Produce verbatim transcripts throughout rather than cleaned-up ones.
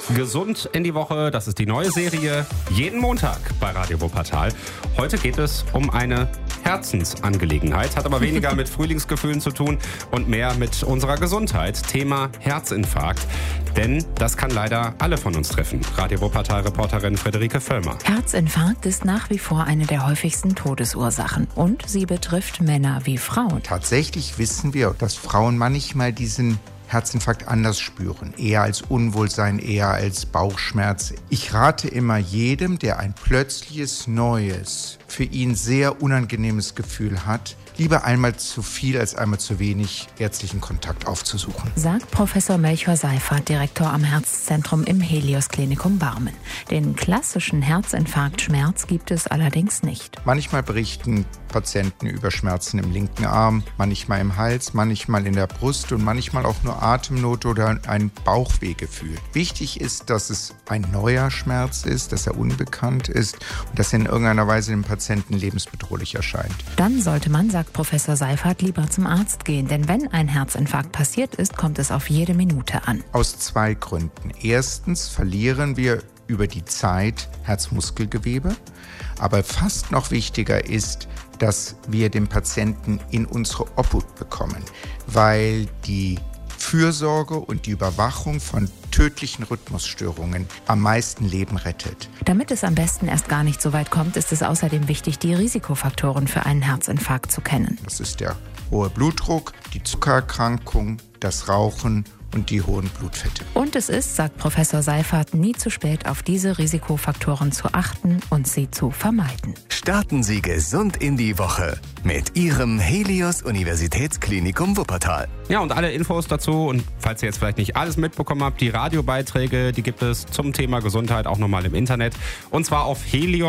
Gesund in die Woche, das ist die neue Serie, jeden Montag bei Radio Wuppertal. Heute geht es um eine Herzensangelegenheit, hat aber weniger mit Frühlingsgefühlen zu tun und mehr mit unserer Gesundheit. Thema Herzinfarkt, denn das kann leider alle von uns treffen. Radio Wuppertal-Reporterin Friederike Völlmer. Herzinfarkt ist nach wie vor eine der häufigsten Todesursachen und sie betrifft Männer wie Frauen. Tatsächlich wissen wir, dass Frauen manchmal diesen Herzinfarkt anders spüren, eher als Unwohlsein, eher als Bauchschmerz. Ich rate immer jedem, der ein plötzliches, neues, für ihn sehr unangenehmes Gefühl hat, lieber einmal zu viel als einmal zu wenig ärztlichen Kontakt aufzusuchen. Sagt Professor Melchior Seifert, Direktor am Herzzentrum im Helios Klinikum Barmen. Den klassischen Herzinfarktschmerz gibt es allerdings nicht. Manchmal berichten Patienten über Schmerzen im linken Arm, manchmal im Hals, manchmal in der Brust und manchmal auch nur Atemnot oder ein Bauchwehgefühl. Wichtig ist, dass es ein neuer Schmerz ist, dass er unbekannt ist und dass er in irgendeiner Weise dem Patienten lebensbedrohlich erscheint. Dann sollte man, sagt Professor Seifert, lieber zum Arzt gehen, denn wenn ein Herzinfarkt passiert ist, kommt es auf jede Minute an. Aus zwei Gründen. Erstens verlieren wir über die Zeit Herzmuskelgewebe, aber fast noch wichtiger ist, dass wir den Patienten in unsere Obhut bekommen, weil die Fürsorge und die Überwachung von tödlichen Rhythmusstörungen am meisten Leben rettet. Damit es am besten erst gar nicht so weit kommt, ist es außerdem wichtig, die Risikofaktoren für einen Herzinfarkt zu kennen. Das ist der hohe Blutdruck, die Zuckererkrankung, das Rauchen und die hohen Blutfette. Und es ist, sagt Professor Seifert, nie zu spät, auf diese Risikofaktoren zu achten und sie zu vermeiden. Starten Sie gesund in die Woche mit Ihrem Helios Universitätsklinikum Wuppertal. Ja, und alle Infos dazu und falls ihr jetzt vielleicht nicht alles mitbekommen habt, die Radiobeiträge, die gibt es zum Thema Gesundheit auch nochmal im Internet und zwar auf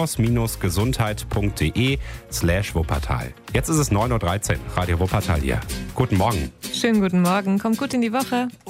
helios-gesundheit.de slash Wuppertal. Jetzt ist es neun Uhr dreizehn, Radio Wuppertal hier. Guten Morgen. Schönen guten Morgen, kommt gut in die Woche.